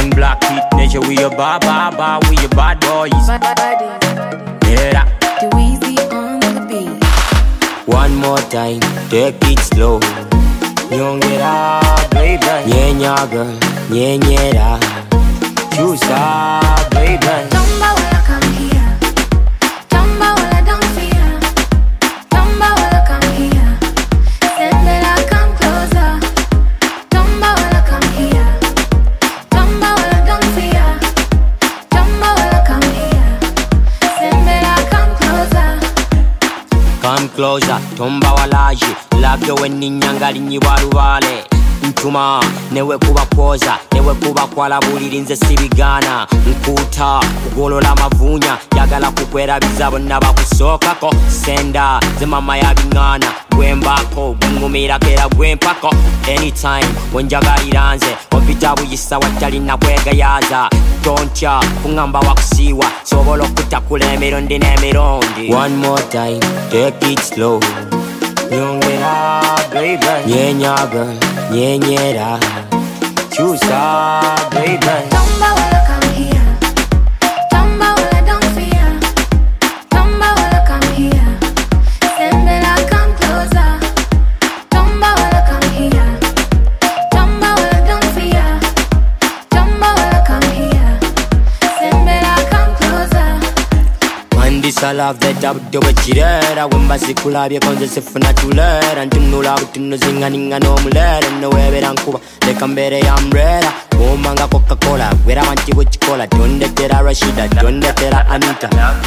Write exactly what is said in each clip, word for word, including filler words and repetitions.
John Black Heat Nature, we a ba ba ba, we a bad boys. Yeah. The Weezy on the beat. One more time, take it slow. Nyongera, baby. Nyenya girl, nyenyera. Chusa, baby. Tomba wala come here. Tomba wala don't fear. Tomba wala come here. Sembela come closer. Tomba wala come here. Tomba wala don't fear. Tomba wala come here. Sembela come closer. Come closer, tomba walaji. Labyo weni nyangali nyiwarubale. Ntuma, newe kuba koza, newe kuba kwala buliri nze sibigana. Nkuta, kugolola mavunya, yagala kukwera bizabo nabakusokako. Senda, ze mama ya bingana, gwembako, gwengumira kera gwempako. Anytime, wenjagalira nze, opita buyisa watali na kwegayaza. Toncha, kungamba wakusiwa, sobolo kutakula emirundi n'emirundi. One more time, take it slow. Nyongera, baby. Nyenya girl, nyenyera. Chusa, baby. Tomba wala come here. Tomba wala don't fear. Tomba wala come here. Sembela come closer. Tomba wala come here. Tomba wala don't fear. Tomba wala come here. Sembela come closer. Mandisa love that up do a chirera. Wemba sikulabye konze sifuna tulera. Ntunula butuno zinga ninga no mulera. No webera nkuba leka mbere ya mrera. Omanga Coca-Cola, wera wanti buchikola. Donde tera Rashida, donde tera Anita.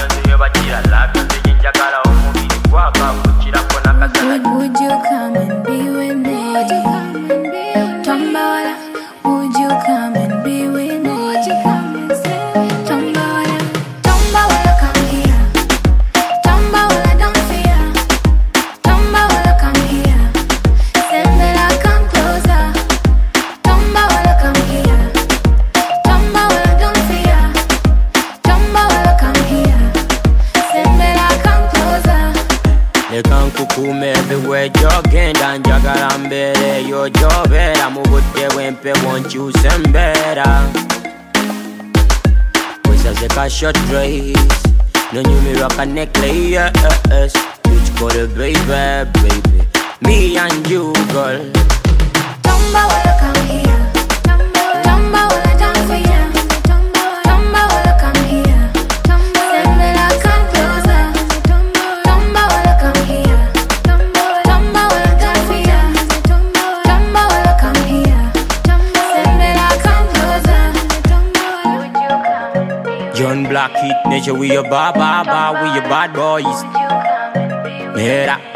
Would, would you come and be with me? Tomba wala, would you come and be with me? Tomba wala, Tomba wala come here. Tomba wala don't fear. Tomba wala come here. Sembela come closer. Tomba wala come here. Tomba wala don't fear. Tomba wala come here. Sembela come closer. Leka nkukume everywhere jogenda. Njagala mbere yo jobera. Mubudde bwempe wonkyuse mbera. Wesaze ka short dress. Nonyumirwa ka necklace. Bitch got a baby, baby. Me and you, girl. Tomba wala come here. Tomba wala don't fear. Tomba wala come here. Sembela come closer. Tomba wala come here. Tomba wala don't fear. Tomba wala come here. Sembela come closer. Would you come and be with me? John Black Heat Nature, we a ba ba ba, we a bad boys. Would you come and be with me? Yeah.